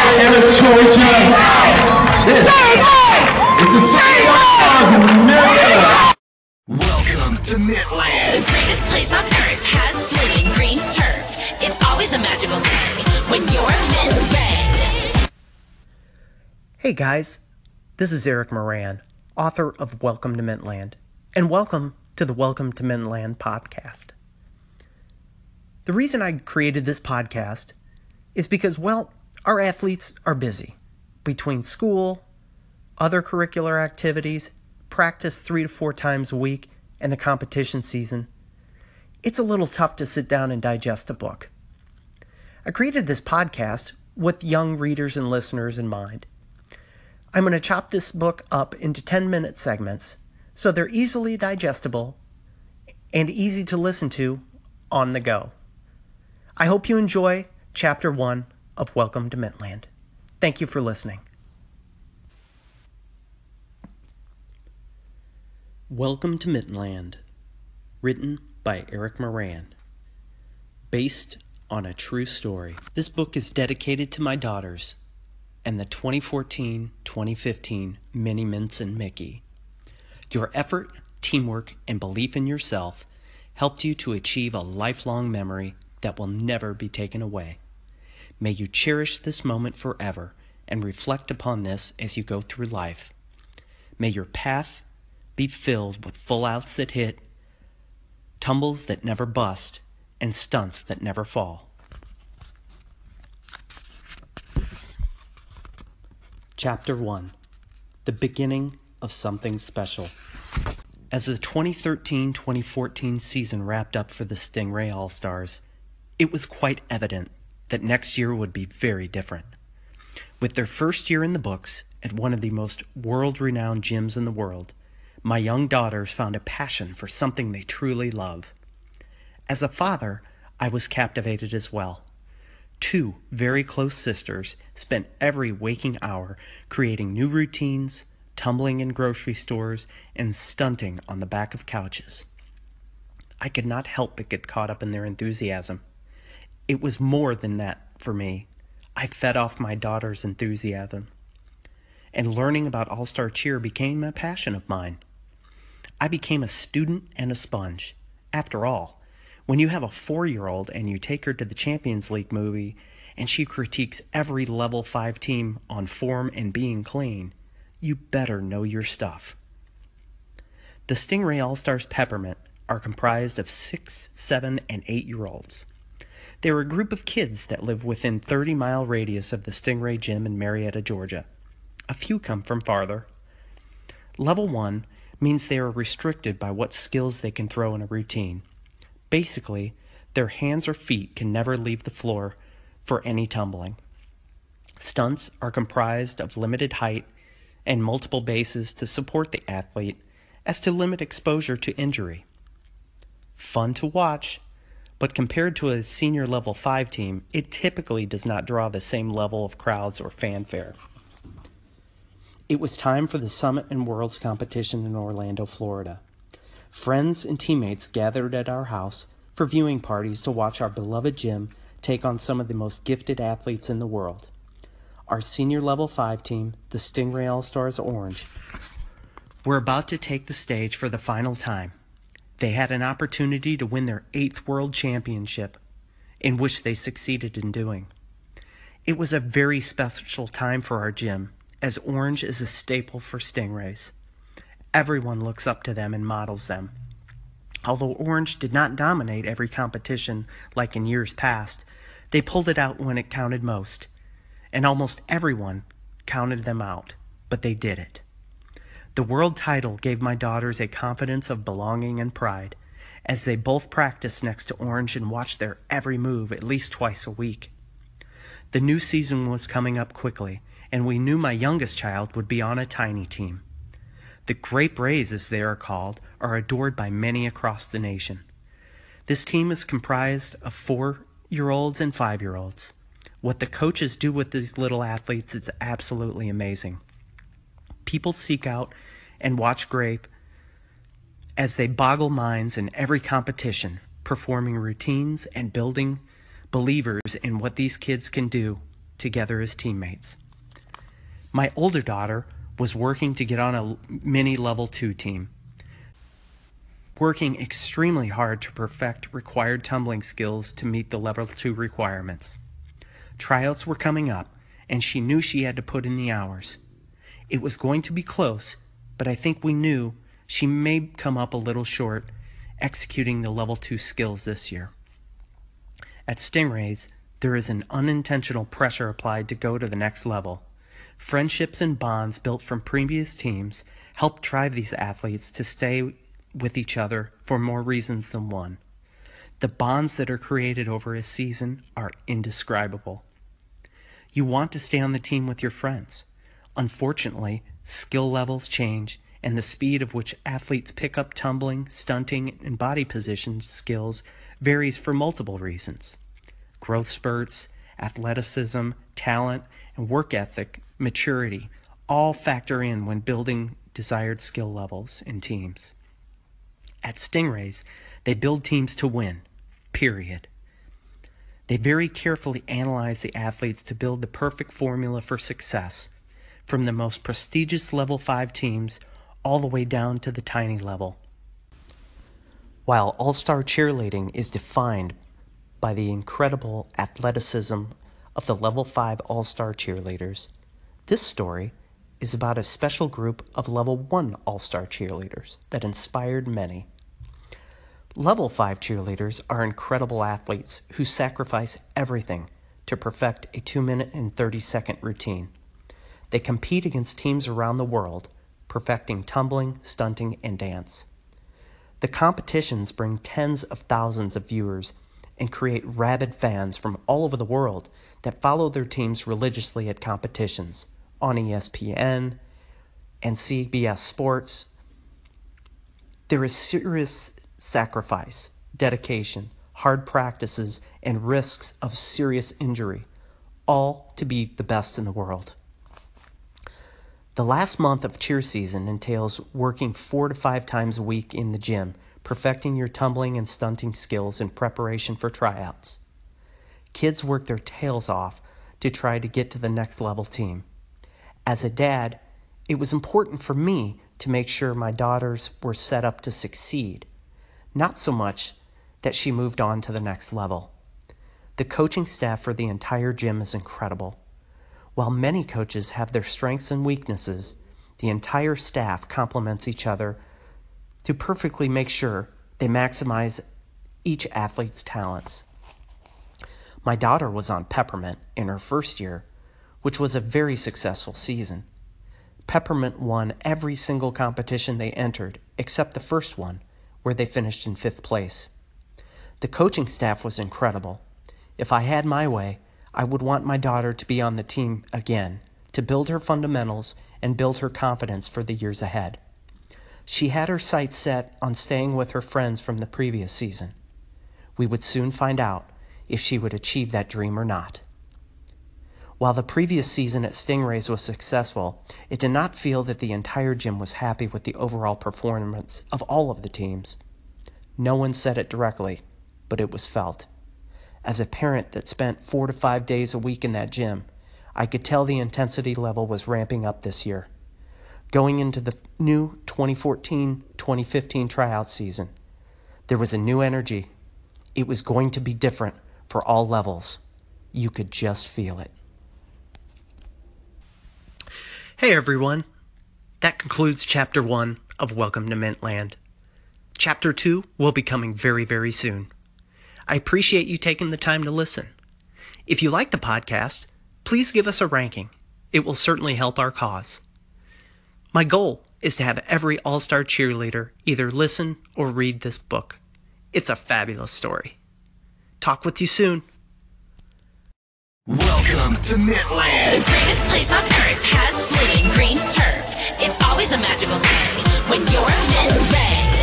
Marietta, Georgia. This is the City of Marietta. Welcome to Midland. The greatest place on earth has blooming green turf. It's always a magical day when you're Mid-Red. Hey guys, this is Eric Moran, author of Welcome to Mintland, and welcome to the Welcome to Mintland podcast. The reason I created this podcast is because, well, our athletes are busy. Between school, other curricular activities, practice 3 to 4 times a week, and the competition season, it's a little tough to sit down and digest a book. I created this podcast with young readers and listeners in mind. I'm going to chop this book up into 10-minute segments so they're easily digestible and easy to listen to on the go. I hope you enjoy Chapter 1 of Welcome to Mintland. Thank you for listening. Welcome to Mintland, written by Eric Moran, based on a true story. This book is dedicated to my daughters and the 2014-2015 Mini Mints and Mickey. Your effort, teamwork, and belief in yourself helped you to achieve a lifelong memory that will never be taken away. May you cherish this moment forever and reflect upon this as you go through life. May your path be filled with full outs that hit, tumbles that never bust, and stunts that never fall. Chapter 1. The beginning of something special. As the 2013-2014 season wrapped up for the Stingray All-Stars, it was quite evident that next year would be very different. With their first year in the books at one of the most world-renowned gyms in the world, my young daughters found a passion for something they truly love. As a father, I was captivated as well. 2 very close sisters spent every waking hour creating new routines, tumbling in grocery stores, and stunting on the back of couches. I could not help but get caught up in their enthusiasm. It was more than that for me. I fed off my daughter's enthusiasm, and learning about All-Star Cheer became a passion of mine. I became a student and a sponge. After all, when you have a 4-year-old and you take her to the Champions League movie and she critiques every level 5 team on form and being clean, you better know your stuff. The Stingray All-Stars Peppermint are comprised of 6, 7, and 8-year-olds. They are a group of kids that live within 30-mile radius of the Stingray Gym in Marietta, Georgia. A few come from farther. Level 1 means they are restricted by what skills they can throw in a routine. Basically, their hands or feet can never leave the floor for any tumbling. Stunts are comprised of limited height and multiple bases to support the athlete as to limit exposure to injury. Fun to watch, but compared to a senior level 5 team, it typically does not draw the same level of crowds or fanfare. It was time for the Summit and Worlds competition in Orlando, Florida. Friends and teammates gathered at our house for viewing parties to watch our beloved gym take on some of the most gifted athletes in the world. Our senior level 5 team, the Stingray All-Stars Orange, were about to take the stage for the final time. They had an opportunity to win their 8th World Championship, in which they succeeded in doing. It was a very special time for our gym, as Orange is a staple for Stingrays. Everyone looks up to them and models them. Although Orange did not dominate every competition like in years past, they pulled it out when it counted most, and almost everyone counted them out, but they did it. The world title gave my daughters a confidence of belonging and pride, as they both practiced next to Orange and watched their every move at least twice a week. The new season was coming up quickly, and we knew my youngest child would be on a tiny team. The Grape Rays, as they are called, are adored by many across the nation. This team is comprised of 4-year-olds and 5-year-olds. What the coaches do with these little athletes is absolutely amazing. People seek out and watch Grape as they boggle minds in every competition, performing routines and building believers in what these kids can do together as teammates. My older daughter was working to get on a mini level 2 team, working extremely hard to perfect required tumbling skills to meet the level 2 requirements. Tryouts were coming up, and she knew she had to put in the hours. It was going to be close, but I think we knew she may come up a little short executing the level 2 skills this year. At Stingrays, there is an unintentional pressure applied to go to the next level. Friendships and bonds built from previous teams help drive these athletes to stay with each other for more reasons than one. The bonds that are created over a season are indescribable. You want to stay on the team with your friends. Unfortunately, skill levels change, and the speed of which athletes pick up tumbling, stunting, and body position skills varies for multiple reasons. Growth spurts, athleticism, talent, and work ethic, maturity, all factor in when building desired skill levels in teams. At Stingrays, they build teams to win, period. They very carefully analyze the athletes to build the perfect formula for success, from the most prestigious level 5 teams all the way down to the tiny level. While all-star cheerleading is defined by the incredible athleticism of the level 5 all-star cheerleaders, this story is about a special group of level 1 all-star cheerleaders that inspired many. Level 5 cheerleaders are incredible athletes who sacrifice everything to perfect a 2-minute and 30-second routine. They compete against teams around the world, perfecting tumbling, stunting, and dance. The competitions bring tens of thousands of viewers and create rabid fans from all over the world that follow their teams religiously at competitions on ESPN and CBS Sports. There is serious sacrifice, dedication, hard practices, and risks of serious injury, all to be the best in the world. The last month of cheer season entails working 4 to 5 times a week in the gym, perfecting your tumbling and stunting skills in preparation for tryouts. Kids work their tails off to try to get to the next level team. As a dad, it was important for me to make sure my daughters were set up to succeed, not so much that she moved on to the next level. The coaching staff for the entire gym is incredible. While many coaches have their strengths and weaknesses, the entire staff complements each other to perfectly make sure they maximize each athlete's talents. My daughter was on Peppermint in her first year, which was a very successful season. Peppermint won every single competition they entered, except the first one, where they finished in 5th place. The coaching staff was incredible. If I had my way, I would want my daughter to be on the team again, to build her fundamentals and build her confidence for the years ahead. She had her sights set on staying with her friends from the previous season. We would soon find out if she would achieve that dream or not. While the previous season at Stingrays was successful, it did not feel that the entire gym was happy with the overall performance of all of the teams. No one said it directly, but it was felt. As a parent that spent 4 to 5 days a week in that gym, I could tell the intensity level was ramping up this year. Going into the new 2014-2015 tryout season, there was a new energy. It was going to be different for all levels. You could just feel it. Hey everyone, that concludes Chapter 1 of Welcome to Mintland. Chapter 2 will be coming very, very soon. I appreciate you taking the time to listen. If you like the podcast, please give us a ranking. It will certainly help our cause. My goal is to have every all-star cheerleader either listen or read this book. It's a fabulous story. Talk with you soon. Welcome to The Mintland. greatest place on earth has blue and green turf. It's always a magical day when you're a Mint Ray.